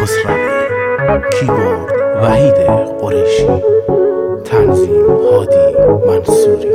خسروی، کیبورد وحید قریشی، تنظیم هادی منصوری.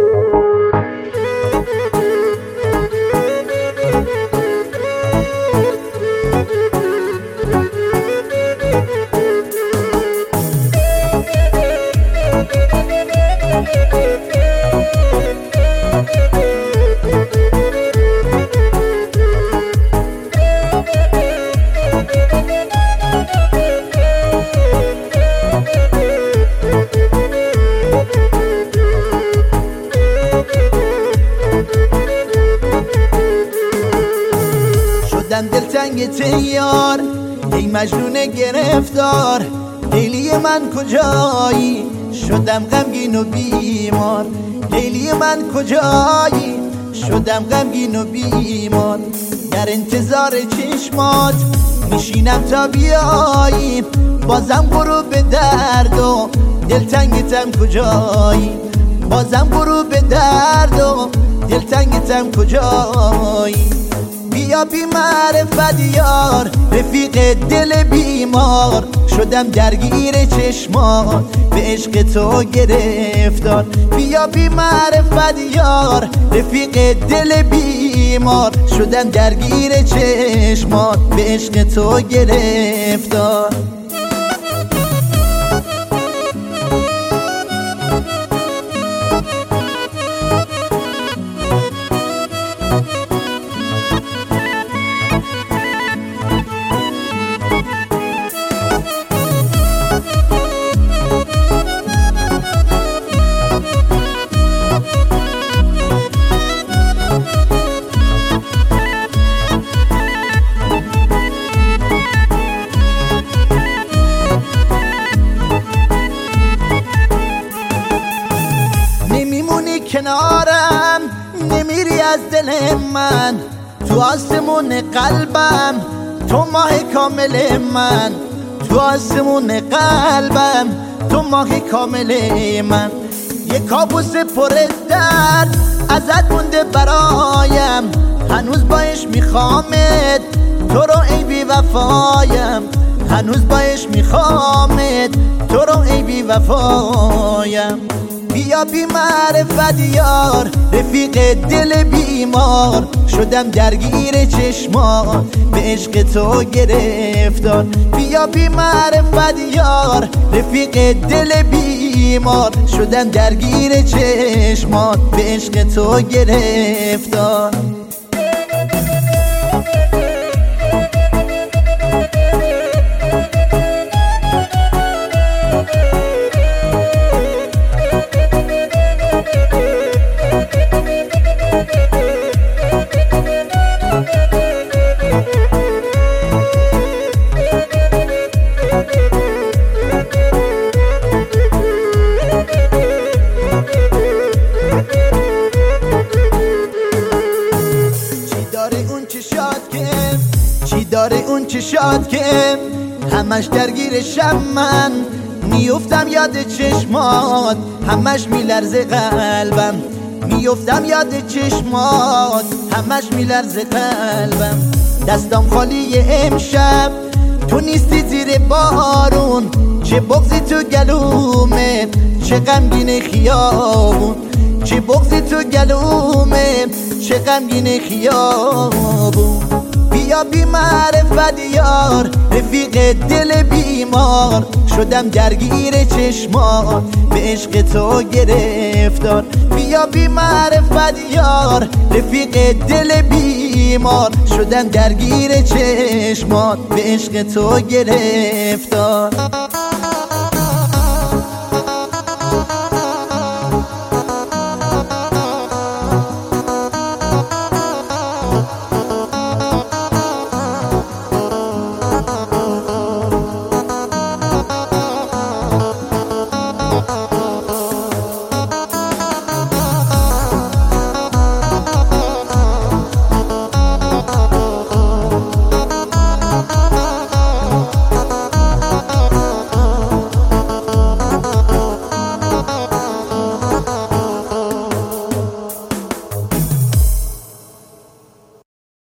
شدم دلتنگ تیار، ای مجنون گرفتار، لیلی من کجایی؟ شدم غمگین و بیمار، لیلی من کجایی؟ شدم غمگین و بیمار. در انتظار چشمات میشینم تا بیایی، بازم برو به درد و دلتنگتم کجایی؟ بازم برو به درد و دلتنگتم کجایی؟ بیا بی معرفت یار، رفیق دل بیمار، شدم درگیر چشمات، به عشق تو گرفتار. بیا بی معرفت یار، رفیق دل بیمار، شدم درگیر چشمات، به عشق تو گرفتار. نمیمونی کنارم، نمیری از دل من، تو آسمون قلبم تو ماه کامل من، تو آسمون قلبم تو ماه کامل من. یه کابوس پر درد ازت مونده برایم، هنوز باش میخوامت تو رو ای بی وفایم، هنوز باش میخوامت تو رو ای بی وفایم. بیا بی معرفت یار، رفیق دل بیمار، شدم درگیر چشمات، به عشق تو گرفتار. بیا بی معرفت یار، رفیق دل بیمار، شدم درگیر چشمات، به عشق تو گرفتار. چی داره اون چشات که همش درگیرشم من، میفتم یاد چشمات، همش میلرزه قلبم، میفتم یاد چشمات، همش میلرزه قلبم. دستم خالی امشب، تو نیستی زیر بارون، چه بغضی تو گلومه، چه غمگین خیابون، چه بغضی تو گلومه، چه غمگین خیابون. بیا بی معرفت یار، رفیق دل بیمار، شدم درگیر چشمات، به عشق تو گرفتار. بیا بی معرفت یار، رفیق دل بیمار، شدم درگیر چشمات، به عشق تو گرفتار.